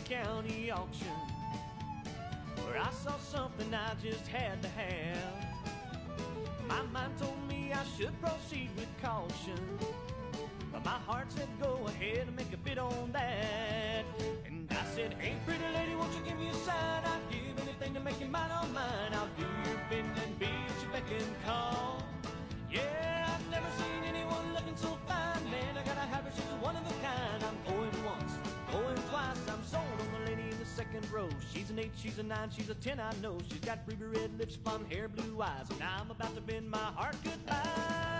county auction, where I saw something I just had to have. My mind told me I should proceed with caution, but my heart said go ahead and make a bid on that. And I said, hey pretty lady, won't you give me a sign? I'd give anything to make you mine on mine. I'll do your bidding and be at your beck and call. Yeah, I've never seen anyone looking so fine. Man, I gotta have her, she's one of a kind. I'm going once, going twice, I'm sold on the lady in the second row. She's an 8, she's a 9, she's a 10, I know. She's got ruby red lips, blonde hair, blue eyes, and I'm about to bend my heart goodbye.